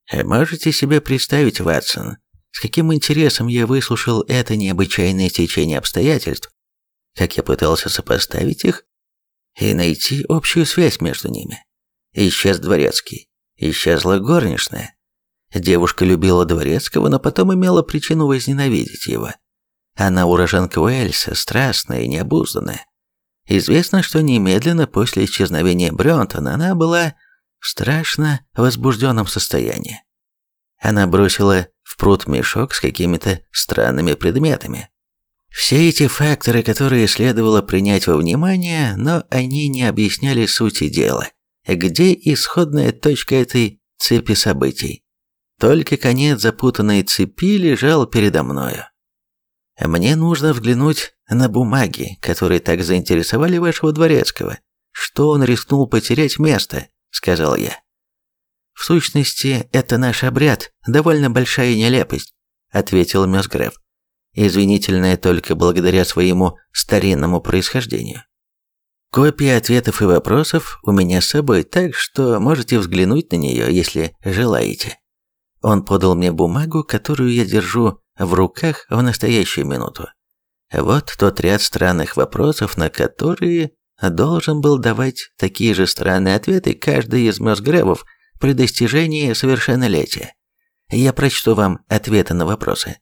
Можете себе представить, Ватсон, с каким интересом я выслушал это необычайное течение обстоятельств, как я пытался сопоставить их и найти общую связь между ними. Исчез дворецкий, исчезла горничная. Девушка любила дворецкого, но потом имела причину возненавидеть его. Она уроженка Уэльса, страстная и необузданная. Известно, что немедленно после исчезновения Брентона она была в страшно возбужденном состоянии. Она бросила в пруд мешок с какими-то странными предметами. Все эти факторы, которые следовало принять во внимание, но они не объясняли сути дела. Где исходная точка этой цепи событий? Только конец запутанной цепи лежал передо мною. Мне нужно взглянуть на бумаги, которые так заинтересовали вашего дворецкого, что он рискнул потерять место, сказал я. В сущности, это наш обряд, довольно большая нелепость, ответил Мёсгрэв, извинительная только благодаря своему старинному происхождению. Копии ответов и вопросов у меня с собой, так что можете взглянуть на нее, если желаете. Он подал мне бумагу, которую я держу в руках в настоящую минуту. Вот тот ряд странных вопросов, на которые должен был давать такие же странные ответы каждый из Мёсгрэвов при достижении совершеннолетия. Я прочту вам ответы на вопросы.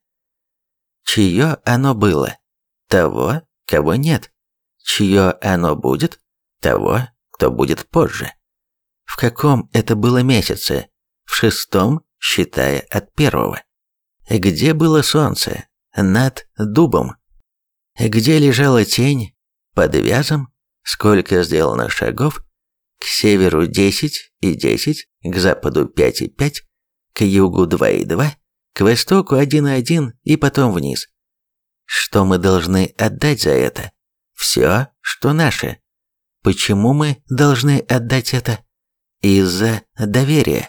Чье оно было? Того, кого нет. Чье оно будет? Того, кто будет позже. В каком это было месяце? В 6-м, считая от 1-го. Где было солнце? Над дубом. Где лежала тень? Под вязом. Сколько сделано шагов? К северу 10 и 10, к западу 5 и 5, к югу 2 и 2, к востоку 1 и 1 и потом вниз. Что мы должны отдать за это? Все, что наше. Почему мы должны отдать это? Из-за доверия.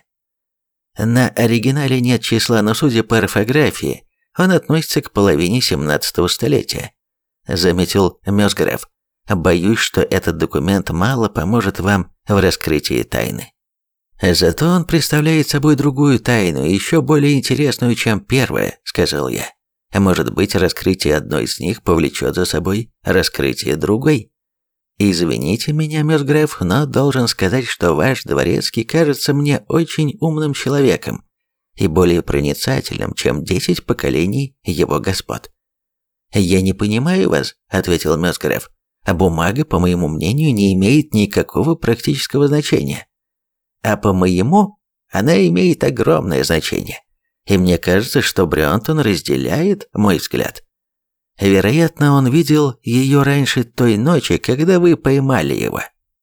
На оригинале нет числа, но судя по орфографии, он относится к половине 17-го столетия, заметил Мёсгрэв. Боюсь, что этот документ мало поможет вам в раскрытии тайны. Зато он представляет собой другую тайну, еще более интересную, чем первая, сказал я. Может быть, раскрытие одной из них повлечет за собой раскрытие другой. Извините меня, Мёсгрэв, но должен сказать, что ваш дворецкий кажется мне очень умным человеком и более проницательным, чем 10 поколений его господ. Я не понимаю вас, ответил Мёсгрэв. А бумага, по моему мнению, не имеет никакого практического значения. А по моему, она имеет огромное значение. И мне кажется, что Брентон разделяет мой взгляд. Вероятно, он видел ее раньше той ночи, когда вы поймали его.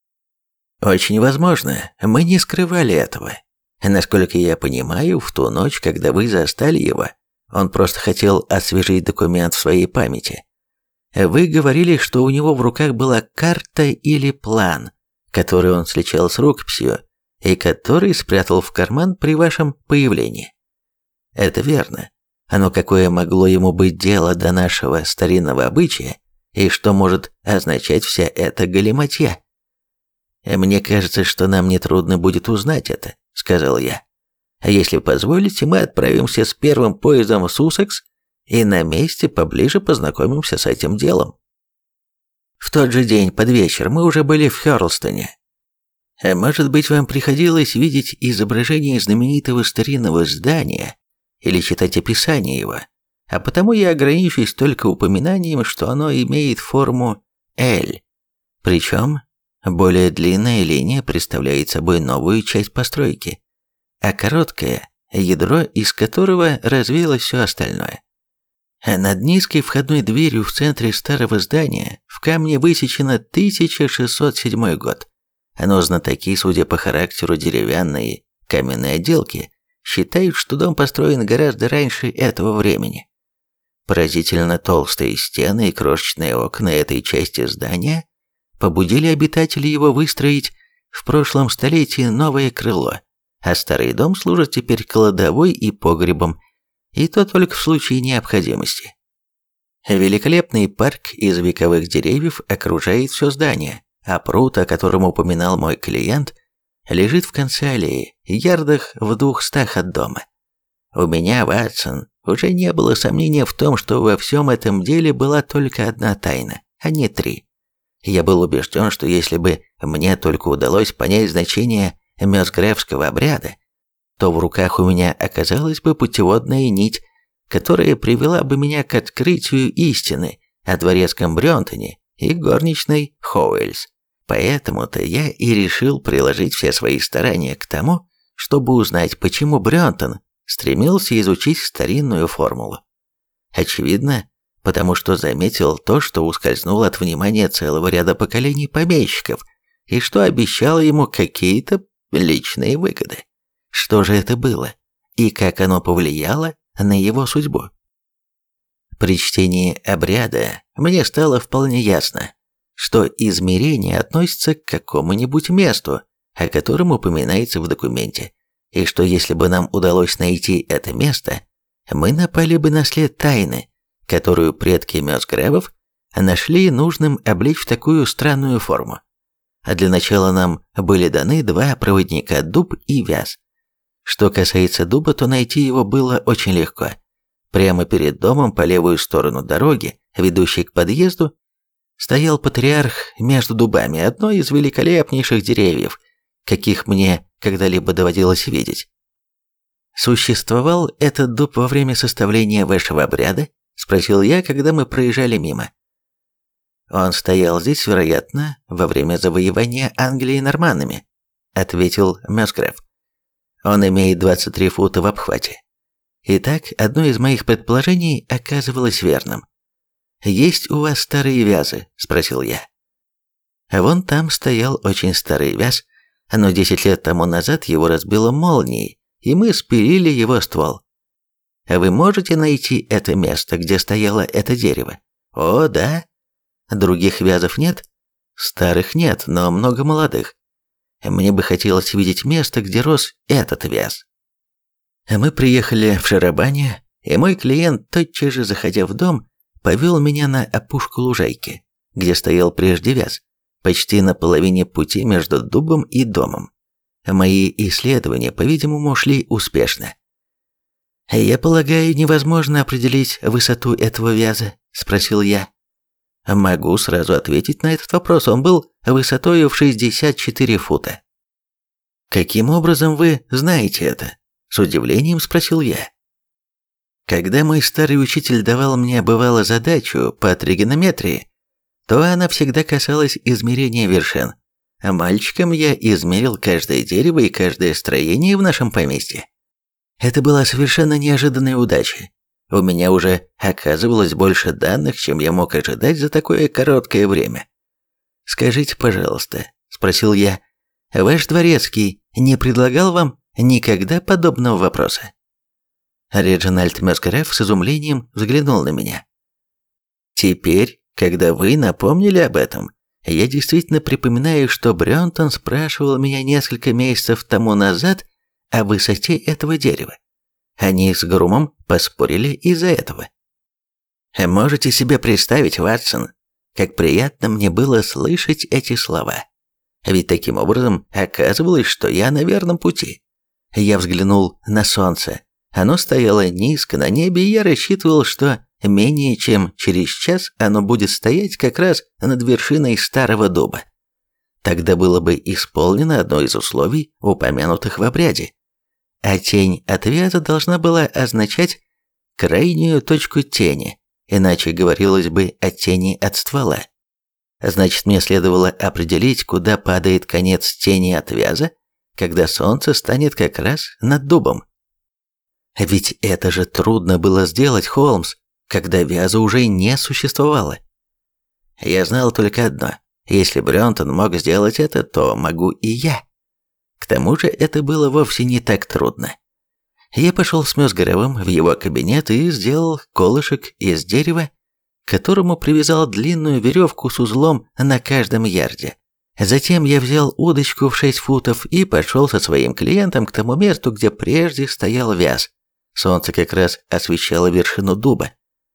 Очень возможно, мы не скрывали этого. Насколько я понимаю, в ту ночь, когда вы застали его, он просто хотел освежить документ в своей памяти. Вы говорили, что у него в руках была карта или план, который он сличал с рукописью и который спрятал в карман при вашем появлении. Это верно. Но какое могло ему быть дело до нашего старинного обычая, и что может означать вся эта галиматья? Мне кажется, что нам нетрудно будет узнать это, сказал я. Если позволите, мы отправимся с первым поездом в Суссекс и на месте поближе познакомимся с этим делом. В тот же день под вечер мы уже были в Хёрлстоне. Может быть, вам приходилось видеть изображение знаменитого старинного здания или читать описание его, а потому я ограничусь только упоминанием, что оно имеет форму «Л». Причем более длинная линия представляет собой новую часть постройки, а короткое – ядро, из которого развилось все остальное. Над низкой входной дверью в центре старого здания в камне высечено 1607 год. Но знатоки, судя по характеру деревянной каменной отделки, считают, что дом построен гораздо раньше этого времени. Поразительно толстые стены и крошечные окна этой части здания побудили обитателей его выстроить в прошлом столетии новое крыло, а старый дом служит теперь кладовой и погребом, и то только в случае необходимости. Великолепный парк из вековых деревьев окружает все здание, а пруд, о котором упоминал мой клиент, лежит в конце аллеи, ярдах в 200 от дома. У меня, Ватсон, уже не было сомнения в том, что во всем этом деле была только одна тайна, а не три. Я был убежден, что если бы мне только удалось понять значение мёсгревского обряда, то в руках у меня оказалась бы путеводная нить, которая привела бы меня к открытию истины о дворецком Брёнтоне и горничной Хоуэльс. Поэтому-то я и решил приложить все свои старания к тому, чтобы узнать, почему Брёнтон стремился изучить старинную формулу. Очевидно, потому что заметил то, что ускользнуло от внимания целого ряда поколений помещиков, и что обещало ему какие-то личные выгоды. Что же это было, и как оно повлияло на его судьбу? При чтении обряда мне стало вполне ясно, что измерение относится к какому-нибудь месту, о котором упоминается в документе, и что если бы нам удалось найти это место, мы напали бы на след тайны, которую предки Мёсгревов нашли нужным облечь в такую странную форму. А для начала нам были даны два проводника – дуб и вяз. Что касается дуба, то найти его было очень легко. Прямо перед домом по левую сторону дороги, ведущей к подъезду, стоял патриарх между дубами, одно из великолепнейших деревьев, каких мне когда-либо доводилось видеть. «Существовал этот дуб во время составления вашего обряда?» – спросил я, когда мы проезжали мимо. «Он стоял здесь, вероятно, во время завоевания Англии норманнами», – ответил Мёсгрев. «Он имеет 23 фута в обхвате». Итак, одно из моих предположений оказывалось верным. «Есть у вас старые вязы?» – спросил я. Вон там стоял очень старый вяз, но 10 лет тому назад его разбило молнией, и мы спилили его ствол. Вы можете найти это место, где стояло это дерево? О, да. Других вязов нет? Старых нет, но много молодых. Мне бы хотелось видеть место, где рос этот вяз. Мы приехали в Шарабане, и мой клиент, тотчас же заходя в дом, повел меня на опушку лужайки, где стоял прежде вяз, почти на половине пути между дубом и домом. Мои исследования, по-видимому, шли успешно. «Я полагаю, невозможно определить высоту этого вяза?» – спросил я. Могу сразу ответить на этот вопрос. Он был высотой в 64 фута. «Каким образом вы знаете это?» – с удивлением спросил я. Когда мой старый учитель давал мне, бывало, задачу по тригонометрии, то она всегда касалась измерения вершин. Мальчиком я измерил каждое дерево и каждое строение в нашем поместье. Это была совершенно неожиданная удача. У меня уже оказывалось больше данных, чем я мог ожидать за такое короткое время. «Скажите, пожалуйста», – спросил я, – «ваш дворецкий не предлагал вам никогда подобного вопроса?» Реджинальд Мёсгрев с изумлением взглянул на меня. «Теперь, когда вы напомнили об этом, я действительно припоминаю, что Брёнтон спрашивал меня несколько месяцев тому назад о высоте этого дерева. Они с Грумом поспорили из-за этого. Можете себе представить, Ватсон, как приятно мне было слышать эти слова. Ведь таким образом оказывалось, что я на верном пути. Я взглянул на солнце. Оно стояло низко на небе, и я рассчитывал, что менее чем через час оно будет стоять как раз над вершиной старого дуба. Тогда было бы исполнено одно из условий, упомянутых в обряде. А тень от вяза должна была означать крайнюю точку тени, иначе говорилось бы о тени от ствола. Значит, мне следовало определить, куда падает конец тени от вяза, когда солнце станет как раз над дубом. Ведь это же трудно было сделать, Холмс, когда вяза уже не существовало. Я знал только одно: если Брёнтон мог сделать это, то могу и я. К тому же это было вовсе не так трудно. Я пошел с Мёсгревым в его кабинет и сделал колышек из дерева, к которому привязал длинную веревку с узлом на каждом ярде. Затем я взял удочку в 6 футов и пошел со своим клиентом к тому месту, где прежде стоял вяз. Солнце как раз освещало вершину дуба.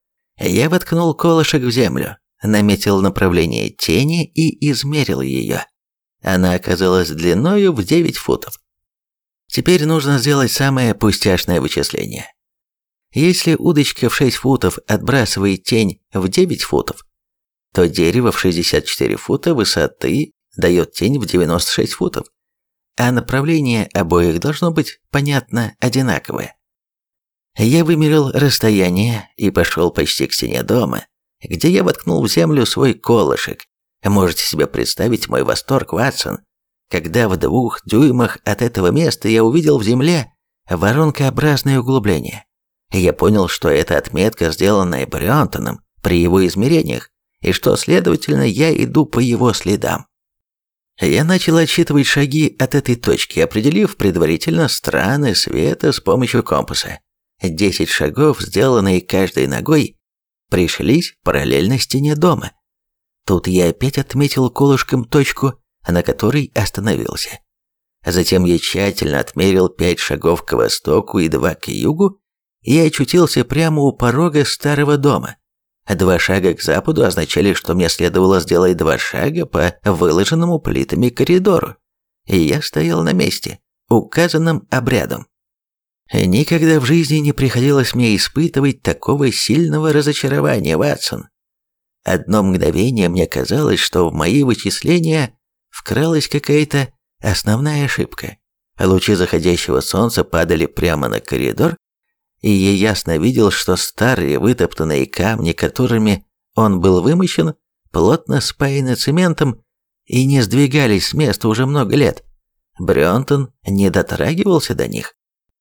Я воткнул колышек в землю, наметил направление тени и измерил ее. Она оказалась длиною в 9 футов. Теперь нужно сделать самое пустяшное вычисление. Если удочка в 6 футов отбрасывает тень в 9 футов, то дерево в 64 фута высоты дает тень в 96 футов, а направление обоих должно быть, понятно, одинаковое. Я вымерил расстояние и пошел почти к стене дома, где я воткнул в землю свой колышек. Можете себе представить мой восторг, Ватсон, когда в 2 дюймах от этого места я увидел в земле воронкообразное углубление. Я понял, что это отметка, сделанная Брёнтоном при его измерениях, и что, следовательно, я иду по его следам. Я начал отсчитывать шаги от этой точки, определив предварительно страны света с помощью компаса. 10 шагов, сделанные каждой ногой, пришлись параллельно стене дома. Тут я опять отметил колышком точку, на которой остановился. Затем я тщательно отмерил 5 шагов к востоку и 2 к югу, и очутился прямо у порога старого дома. 2 шага к западу означали, что мне следовало сделать 2 шага по выложенному плитами коридору, и я стоял на месте, указанным обрядом. Никогда в жизни не приходилось мне испытывать такого сильного разочарования, Ватсон. Одно мгновение мне казалось, что в мои вычисления вкралась какая-то основная ошибка. Лучи заходящего солнца падали прямо на коридор, и я ясно видел, что старые вытоптанные камни, которыми он был вымощен, плотно спаяны цементом и не сдвигались с места уже много лет. Брёнтон не дотрагивался до них.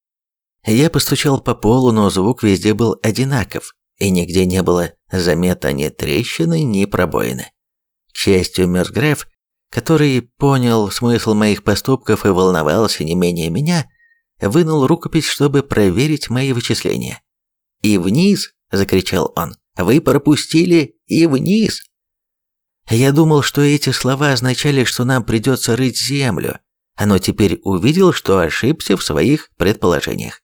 Я постучал по полу, но звук везде был одинаков, и нигде не было заметно ни трещины, ни пробоины. К счастью, Мёрсгрэв, который понял смысл моих поступков и волновался не менее меня, вынул рукопись, чтобы проверить мои вычисления. «И вниз!» – закричал он. «Вы пропустили и вниз!» Я думал, что эти слова означали, что нам придется рыть землю, но теперь увидел, что ошибся в своих предположениях.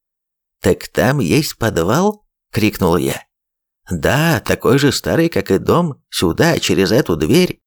«Так там есть подвал?» – крикнул я. «Да, такой же старый, как и дом, сюда, через эту дверь».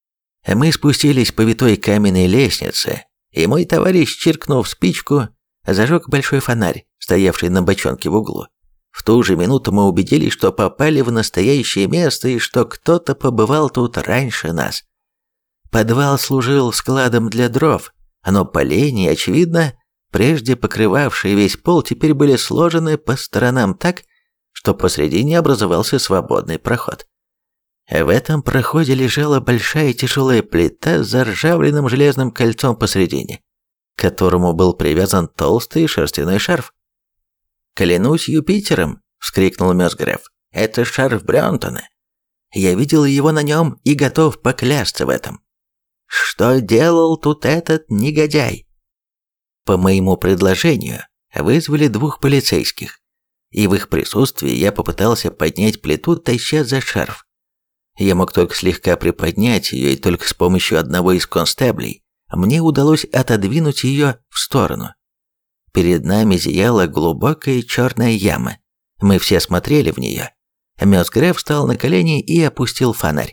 Мы спустились по витой каменной лестнице, и мой товарищ, чиркнув спичку, зажег большой фонарь, стоявший на бочонке в углу. В ту же минуту мы убедились, что попали в настоящее место и что кто-то побывал тут раньше нас. Подвал служил складом для дров, но поленья, очевидно, прежде покрывавшие весь пол, теперь были сложены по сторонам так, что посредине образовался свободный проход. В этом проходе лежала большая тяжелая плита с заржавленным железным кольцом посредине, к которому был привязан толстый шерстяной шарф. «Клянусь Юпитером!» – вскрикнул Мёрсгрэв. «Это шарф Брёнтона. Я видел его на нем и готов поклясться в этом. Что делал тут этот негодяй?» По моему предложению вызвали 2 полицейских, и в их присутствии я попытался поднять плиту, таща за шарф. Я мог только слегка приподнять ее, и только с помощью одного из констеблей мне удалось отодвинуть ее в сторону. Перед нами зияла глубокая черная яма. Мы все смотрели в нее. Мёрсгрэв встал на колени и опустил фонарь.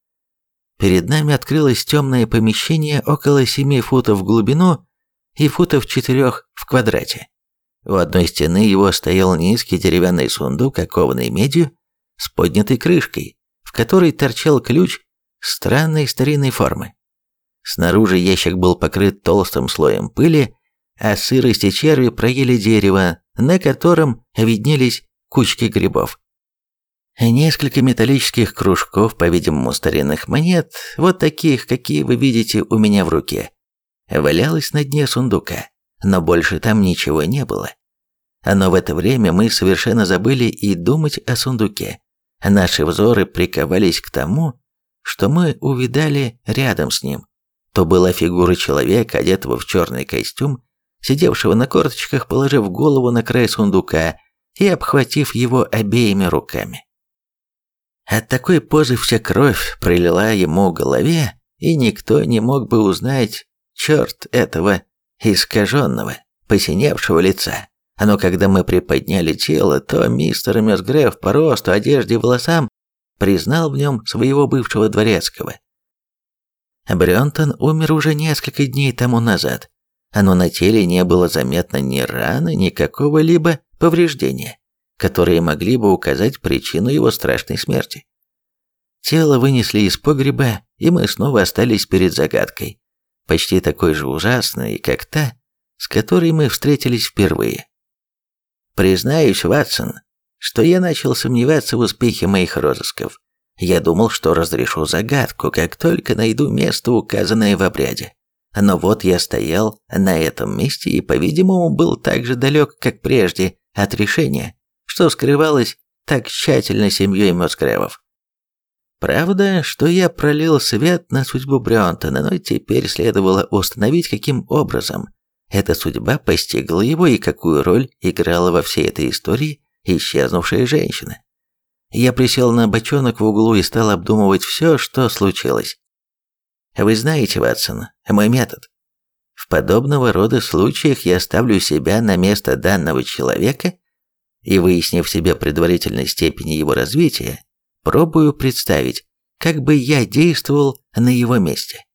Перед нами открылось темное помещение около 7 футов в глубину и футов 4 в квадрате. У одной стены его стоял низкий деревянный сундук, окованный медью, с поднятой крышкой, в которой торчал ключ странной старинной формы. Снаружи ящик был покрыт толстым слоем пыли, а сырость и черви проели дерево, на котором виднелись кучки грибов. Несколько металлических кружков, по-видимому, старинных монет, вот таких, какие вы видите у меня в руке, валялось на дне сундука, но больше там ничего не было. Но в это время мы совершенно забыли и думать о сундуке. Наши взоры приковались к тому, что мы увидали рядом с ним. То была фигура человека, одетого в черный костюм, сидевшего на корточках, положив голову на край сундука и обхватив его обеими руками. От такой позы вся кровь прилила ему к голове, и никто не мог бы узнать черт этого искаженного, посиневшего лица. Но когда мы приподняли тело, то мистер Мёрсгрэв по росту, одежде и волосам признал в нем своего бывшего дворецкого. Брёнтон умер уже несколько дней тому назад, но на теле не было заметно ни раны, ни какого-либо повреждения, которые могли бы указать причину его страшной смерти. Тело вынесли из погреба, и мы снова остались перед загадкой, почти такой же ужасной, как та, с которой мы встретились впервые. Признаюсь, Ватсон, что я начал сомневаться в успехе моих розысков. Я думал, что разрешу загадку, как только найду место, указанное в обряде. Но вот я стоял на этом месте и, по-видимому, был так же далек, как прежде, от решения, что скрывалось так тщательно семьей Мосгревов. Правда, что я пролил свет на судьбу Брёнтона, но теперь следовало установить, каким образом эта судьба постигла его и какую роль играла во всей этой истории исчезнувшая женщина. Я присел на бочонок в углу и стал обдумывать все, что случилось. Вы знаете, Ватсон, мой метод. В подобного рода случаях я ставлю себя на место данного человека и, выяснив себе предварительной степени его развития, пробую представить, как бы я действовал на его месте.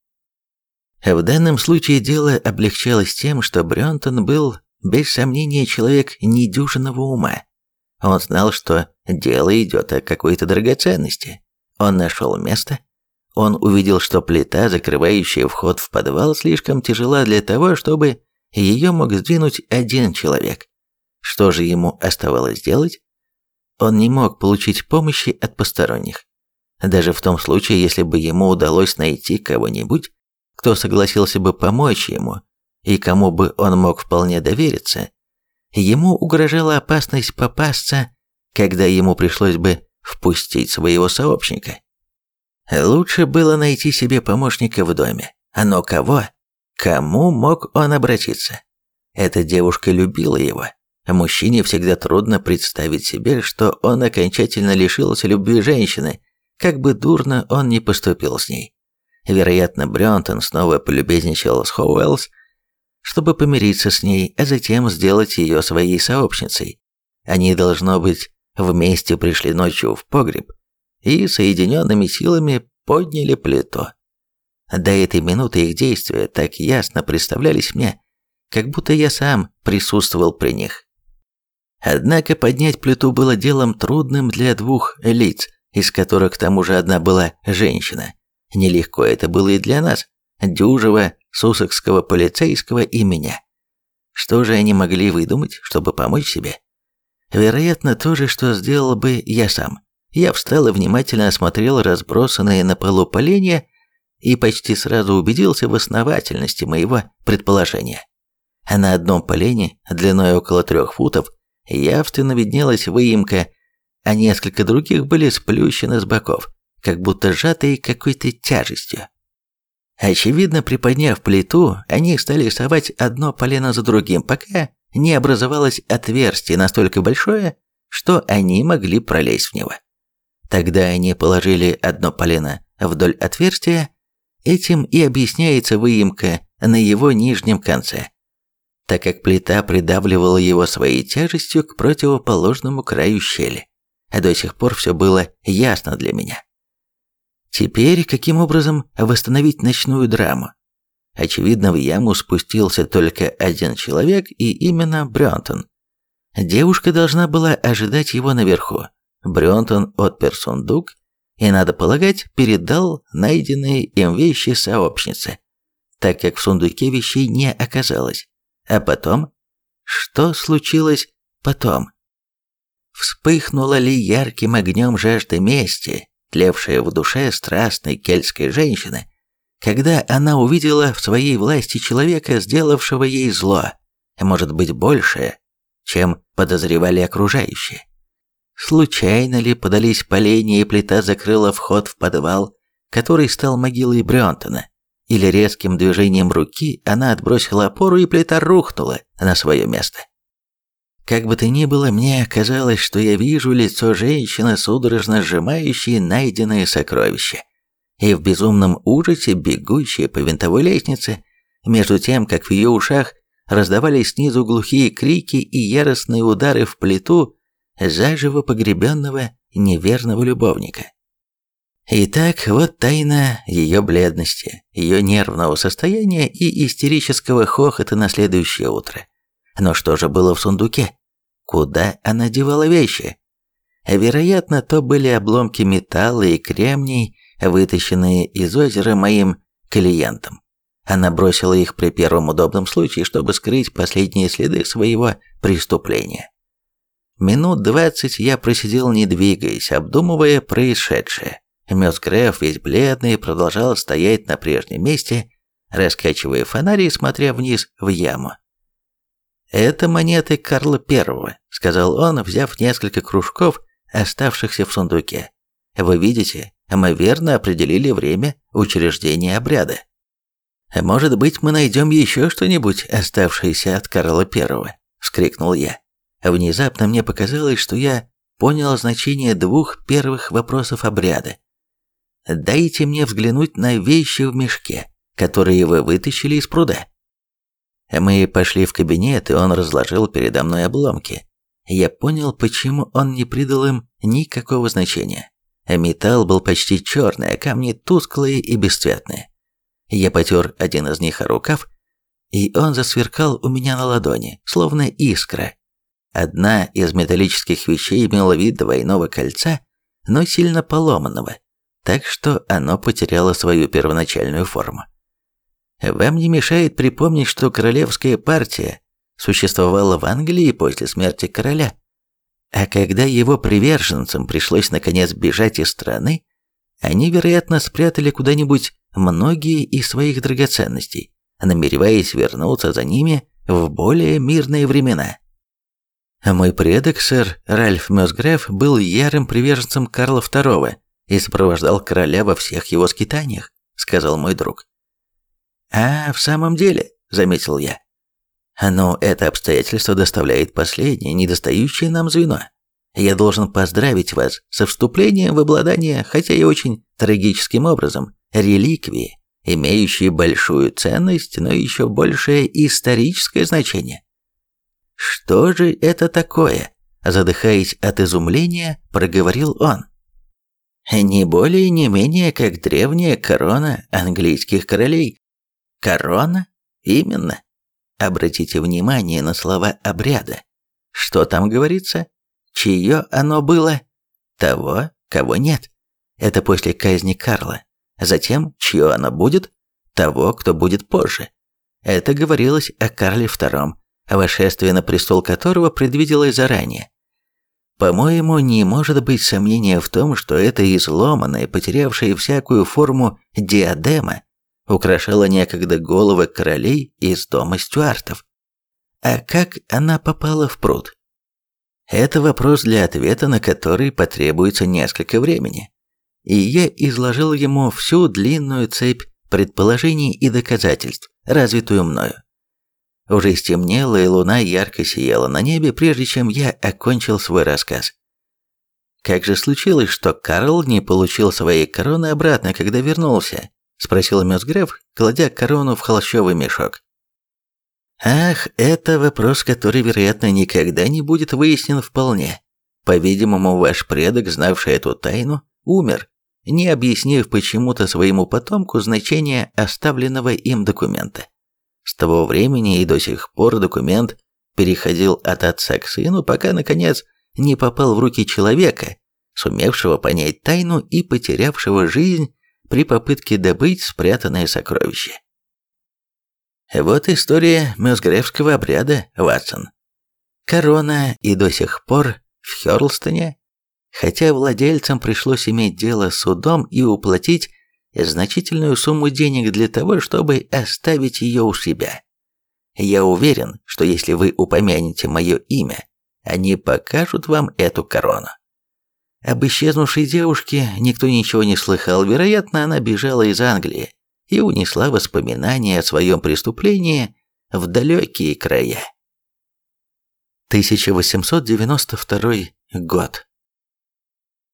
В данном случае дело облегчалось тем, что Брёнтон был, без сомнения, человек недюжинного ума. Он знал, что дело идет о какой-то драгоценности. Он нашел место. Он увидел, что плита, закрывающая вход в подвал, слишком тяжела для того, чтобы ее мог сдвинуть один человек. Что же ему оставалось делать? Он не мог получить помощи от посторонних. Даже в том случае, если бы ему удалось найти кого-нибудь, кто согласился бы помочь ему, и кому бы он мог вполне довериться, ему угрожала опасность попасться, когда ему пришлось бы впустить своего сообщника. Лучше было найти себе помощника в доме. Но кого? Кому мог он обратиться? Эта девушка любила его. Мужчине всегда трудно представить себе, что он окончательно лишился любви женщины, как бы дурно он ни поступил с ней. Вероятно, Брёнтон снова полюбезничал с Хоуэллс, чтобы помириться с ней, а затем сделать ее своей сообщницей. Они, должно быть, вместе пришли ночью в погреб и соединенными силами подняли плиту. До этой минуты их действия так ясно представлялись мне, как будто я сам присутствовал при них. Однако поднять плиту было делом трудным для двух лиц, из которых к тому же одна была женщина. Нелегко это было и для нас, дюжего сусекского полицейского и меня. Что же они могли выдумать, чтобы помочь себе? Вероятно, то же, что сделал бы я сам. Я встал и внимательно осмотрел разбросанные на полу поленья и почти сразу убедился в основательности моего предположения. А на одном полене, длиной около 3 футов, явственно виднелась выемка, а несколько других были сплющены с боков, как будто сжатые какой-то тяжестью. Очевидно, приподняв плиту, они стали совать одно полено за другим, пока не образовалось отверстие настолько большое, что они могли пролезть в него. Тогда они положили одно полено вдоль отверстия, этим и объясняется выемка на его нижнем конце, так как плита придавливала его своей тяжестью к противоположному краю щели. До сих пор все было ясно для меня. Теперь, каким образом восстановить ночную драму? Очевидно, в яму спустился только один человек, и именно Брёнтон. Девушка должна была ожидать его наверху. Брёнтон отпер сундук и, надо полагать, передал найденные им вещи сообщнице, так как в сундуке вещей не оказалось. А потом? Что случилось потом? Вспыхнула ли ярким огнем жажда мести, тлевшая в душе страстной кельтской женщины, когда она увидела в своей власти человека, сделавшего ей зло, может быть, большее, чем подозревали окружающие? Случайно ли подались поленья, и плита закрыла вход в подвал, который стал могилой Брёнтона? Или резким движением руки она отбросила опору, и плита рухнула на свое место? Как бы то ни было, мне казалось, что я вижу лицо женщины, судорожно сжимающей найденное сокровище, и в безумном ужасе бегущей по винтовой лестнице, между тем, как в ее ушах раздавались снизу глухие крики и яростные удары в плиту заживо погребенного неверного любовника. Итак, вот тайна ее бледности, ее нервного состояния и истерического хохота на следующее утро. Но что же было в сундуке? Куда она девала вещи? Вероятно, то были обломки металла и кремний, вытащенные из озера моим клиентом. Она бросила их при первом удобном случае, чтобы скрыть последние следы своего преступления. Минут 20 я просидел, не двигаясь, обдумывая происшедшее. Мёсгрэв, весь бледный, продолжал стоять на прежнем месте, раскачивая фонарь и смотря вниз в яму. «Это монеты Карла I», — сказал он, взяв несколько кружков, оставшихся в сундуке. «Вы видите, мы верно определили время учреждения обряда. Может быть, мы найдем еще что-нибудь, оставшееся от Карла I», — вскрикнул я. Внезапно мне показалось, что я понял значение двух первых вопросов обряда. «Дайте мне взглянуть на вещи в мешке, которые вы вытащили из пруда». Мы пошли в кабинет, и он разложил передо мной обломки. Я понял, почему он не придал им никакого значения. Металл был почти черный, а камни тусклые и бесцветные. Я потер один из них о рукав, и он засверкал у меня на ладони, словно искра. Одна из металлических вещей имела вид двойного кольца, но сильно поломанного, так что оно потеряло свою первоначальную форму. Вам не мешает припомнить, что королевская партия существовала в Англии после смерти короля, а когда его приверженцам пришлось наконец бежать из страны, они, вероятно, спрятали куда-нибудь многие из своих драгоценностей, намереваясь вернуться за ними в более мирные времена. Мой предок, сэр Ральф Мёсгрэв, был ярым приверженцем Карла II и сопровождал короля во всех его скитаниях, сказал мой друг. «А, в самом деле», — заметил я. «Но это обстоятельство доставляет последнее, недостающее нам звено. Я должен поздравить вас со вступлением в обладание, хотя и очень трагическим образом, реликвии, имеющие большую ценность, но еще большее историческое значение». «Что же это такое?» – задыхаясь от изумления, проговорил он. «Не более не менее, как древняя корона английских королей». «Корона? Именно. Обратите внимание на слова обряда. Что там говорится? Чье оно было? Того, кого нет. Это после казни Карла. Затем, чье оно будет? Того, кто будет позже. Это говорилось о Карле II, восшествие на престол которого предвиделось заранее. По-моему, не может быть сомнения в том, что эта изломанная, потерявшая всякую форму диадема украшала некогда головы королей из дома Стюартов. А как она попала в пруд? Это вопрос, для ответа на который потребуется несколько времени. И я изложил ему всю длинную цепь предположений и доказательств, развитую мною. Уже стемнело, и луна ярко сияла на небе, прежде чем я окончил свой рассказ. «Как же случилось, что Карл не получил своей короны обратно, когда вернулся?» – спросил Мёсгрэв, кладя корону в холщовый мешок. «Ах, это вопрос, который, вероятно, никогда не будет выяснен вполне. По-видимому, ваш предок, знавший эту тайну, умер, не объяснив почему-то своему потомку значение оставленного им документа. С того времени и до сих пор документ переходил от отца к сыну, пока, наконец, не попал в руки человека, сумевшего понять тайну и потерявшего жизнь при попытке добыть спрятанное сокровище. Вот история мёсгрэвского обряда, Ватсон. Корона и до сих пор в Хёрлстоне, хотя владельцам пришлось иметь дело с судом и уплатить значительную сумму денег для того, чтобы оставить ее у себя. Я уверен, что если вы упомянете мое имя, они покажут вам эту корону. Об исчезнувшей девушке никто ничего не слыхал, вероятно, она бежала из Англии и унесла воспоминания о своем преступлении в далекие края. 1892 год.